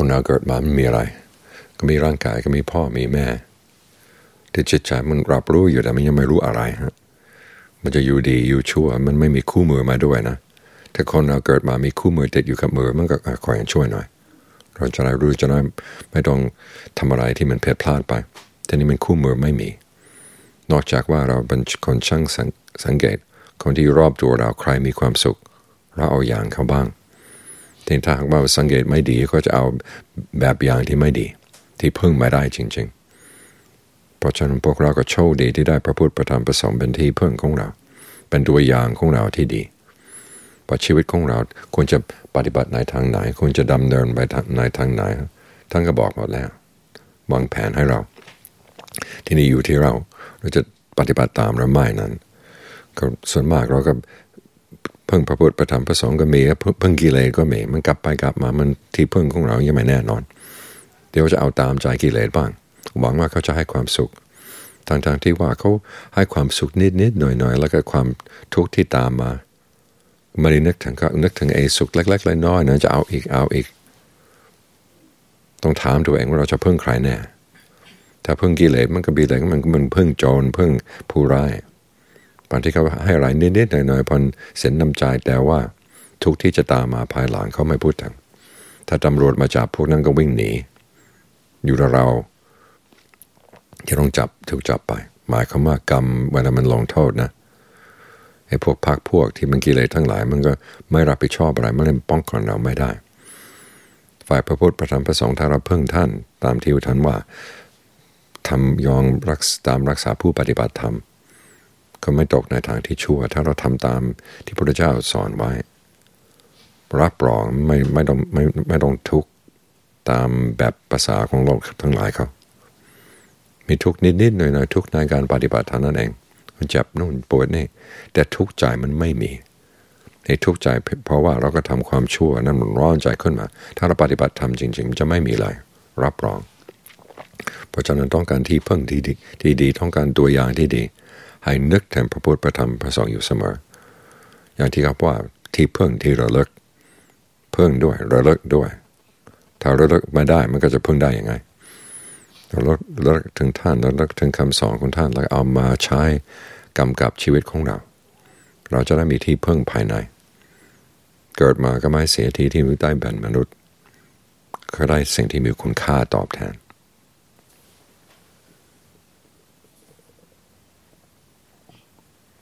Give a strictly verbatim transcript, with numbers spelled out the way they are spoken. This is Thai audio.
คนเราเกิดมามันมีอะไรก็มีร่างกายก็มีพ่อมีแม่ที่จิตใจมันรับรู้อยู่แต่มันยังไม่รู้อะไรฮะมันจะอยู่ดีอยู่ชั่วมันไม่มีคู่มือมาด้วยนะถ้าคนเราเกิดมามีคู่มือติดอยู่กับมือมันก็คอยช่วยหน่อยเราจะได้รู้จะได้ไม่ต้องทำอะไรที่มันผิดพลาดไปทีนี้มันคู่มือไม่มีนอกจากว่าเราเป็นคนช่างสังเกตคนที่รอบตัวเราใครมีความสุขเราเอาอย่างเขาบ้างทีถ้าหากว่าสังเกตไม่ดีก็จะเอาแบบอย่างที่ไม่ดีที่พึ่งไม่ได้จริงๆเพราะฉะนั้นพวกเราก็โชคดีที่ได้พระพุทธพระธรรมพระสงฆ์เป็นที่พึ่งของเราเป็นตัวอย่างของเราที่ดีเพราะชีวิตของเราควรจะปฏิบัติในทางไหนควรจะดำเนินไปในทางไหนท่านก็บอกหมดแล้ววางแผนให้เราที่นี่อยู่ที่เราเราจะปฏิบัติตามหรือไม่นั้นก็ส่วนมากเราก็เพิ่งพระพุทธพระธรรมพระสงฆ์ก็มีเพิ่งกิเลสก็มีมันกลับไปกลับมามันที่พึ่งของเรายังไม่แน่นอนเดี๋ยวจะเอาตามใจกิเลสบ้างหวังว่าเขาจะให้ความสุขทางๆที่ว่าเขาให้ความสุขนิดๆหน่อยๆแล้วก็ความทุกข์ที่ตามมาไม่ได้นึกถึงก็นึกถึงไอ้สุขเล็กๆน้อยๆนะจะเอาอีกเอาอีกต้องถามตัวเองว่าเราจะพึ่งใครแน่ถ้าพึ่งกิเลสมันก็บีแต่มันมันพึ่งโจรพึ่งผู้ร้ายบางทีเขาให้อะไรนิดๆหน่อยๆพอเสียน้ำใจแต่ว่าทุกที่จะตามมาภายหลังเขาไม่พูดถึงถ้าตำรวจมาจับพวกนั้นก็วิ่งหนีอยู่กับเราที่ต้องจับถูกจับไปหมายความว่ากรรมเวลามันลงโทษนะไอ้พวกพรรคพวกที่มันกิเลสทั้งหลายมันก็ไม่รับผิดชอบอะไรมันเลยป้องกันเราไม่ได้ฝ่ายพระพุทธพระธรรมพระสงฆ์ถ้าเราพึ่งท่านตามที่ท่านว่าทำยองรักตามรักษาผู้ปฏิบัติธรรมก็ไม่ตกในทางที่ชั่วถ้าเราทำตามที่พระพุทธเจ้าสอนไว้รับรองไม่ไม่ต้องไม่ไม่ต้องทุกข์ตามแบบภาษาของโลกทั้งหลายเขามีทุกข์นิดๆหน่อยๆทุกข์ในการปฏิบัติเท่านั้นเองมันเจ็บนู่นปวดนี่แต่ทุกข์ใจมันไม่มีให้ทุกข์ใจเพราะว่าเราก็ทำความชั่วนั่นมันร้อนใจขึ้นมาถ้าเราปฏิบัติธรรมจริงๆจะไม่มีอะไรรับรองเพราะฉะนั้นต้องการที่พึ่งที่ดีที่ดีต้องการตัวอย่างที่ดีให้นึกถึงพระพุทธพระธรรมพระสงฆ์อยู่เสมออย่างที่เขาว่าที่พึ่งที่ระลึกพึ่งด้วยระลึกด้วยถ้าระลึกไม่ได้มันก็จะพึ่งได้ยังไงเราระลึกถึงท่านระลึกถึงคำสอนของท่านแล้วเอามาใช้กำกับชีวิตของเราเราจะได้มีที่พึ่งภายในเกิดมาก็ไม่เสียทีที่มีใต้แผ่นมนุษย์ก็ได้สิ่งที่มีคุณค่าตอบแทน